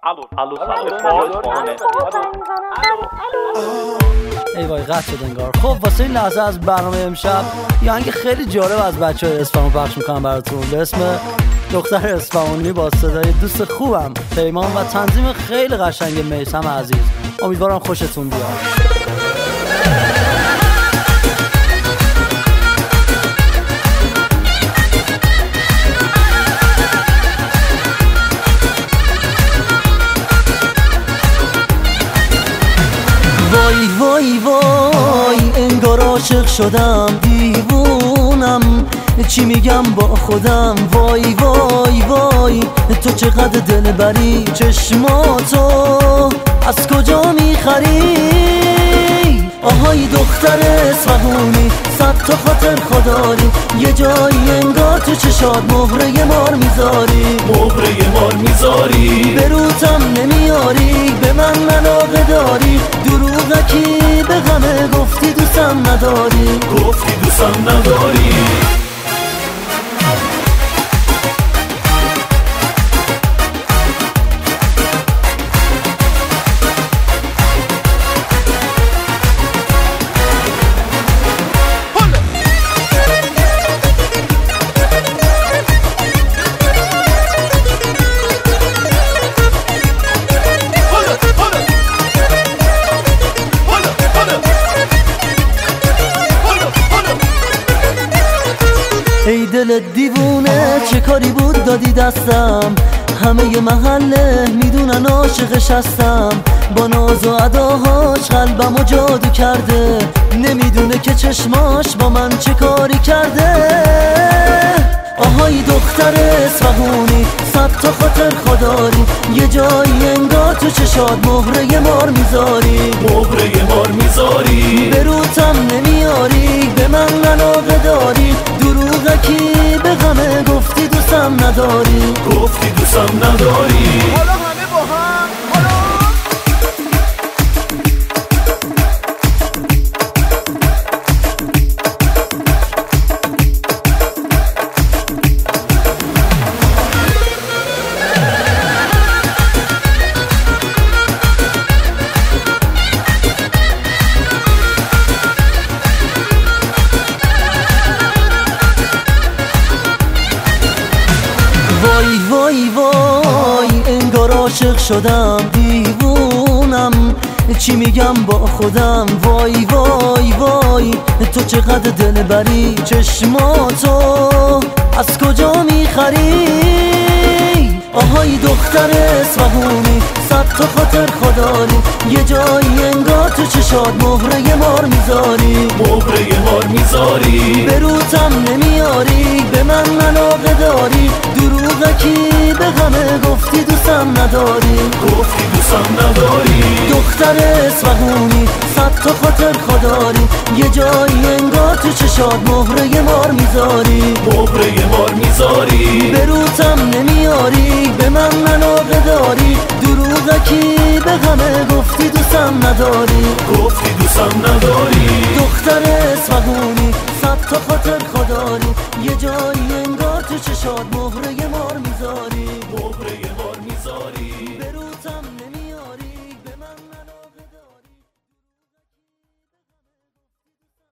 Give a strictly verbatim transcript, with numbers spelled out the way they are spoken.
الو الو سلام. ای وای قطع شد انگار. خب واسه این لحظه از برنامه امشب یه آهنگ خیلی جالب از بچه‌های اصفهان پخش می‌کنم براتون به اسم دختر اصفهانی با صدای دوست خوبم پیمان و تنظیم خیلی قشنگ میثم عزیز. امیدوارم خوشتون بیاد. وای وای وای انگار عاشق شدم دیوونم، چی میگم با خودم. وای وای وای تو چقدر دلبری، چشماتو از کجا میخری؟ آهای دختر اصفهانی صد تا خاطر خداری، یه جایی انگار تو چشات مهره مار میذاری، مهره مار میذاری. به روتم نمیاری، به من علاقه داری، دروغکی به همه گفتی دوستم نداری، گفتی دوستم نداری. ای دل دیوونه چه کاری بود دادی دستم، همه ی محله میدونن عاشقش هستم، با ناز و اداهاش قلبمو جادو کرده، نمیدونه که چشماش با من چه کاری کرده. آهای دختر اصفهانی صد تا خاطر خداری، یه جایی انگار تو چشات مهره مار میذاری، مهره مار میذاری. به روتم نمیاری، به من علاقه داری، دروغکی به همه گفتی دوستم نداری، گفتی دوستم نداری. حالا همه با هم حالا وای وای وای انگار عاشق شدم دیوونم، چی میگم با خودم. وای وای وای تو چقدر دلبری، چشماتو از کجا میخری؟ آهای دختر اصفهانی صد تا خاطر خداری، یه جایی انگار تو چشات مهره مار میذاری، مهره مار میذاری. به روتم نمیاری، به من علاقه داری، دروغکی به همه گفتی دوستم نداری، گفتی دوستم نداری. دختر اصفهانی صد تا خاطر خداری، یه جایی انگار تو چشات مهره مار میذاری، مهره مار میذاری. به روتم نمیاری، به من علاقه داری، دروغکی به همه گفتی دوستم نداری، گفتی دوستم نداری. دختر اصفهانی صد تا خاطر خداری، یه جایی انگار تو چشات مهره مار میذاری.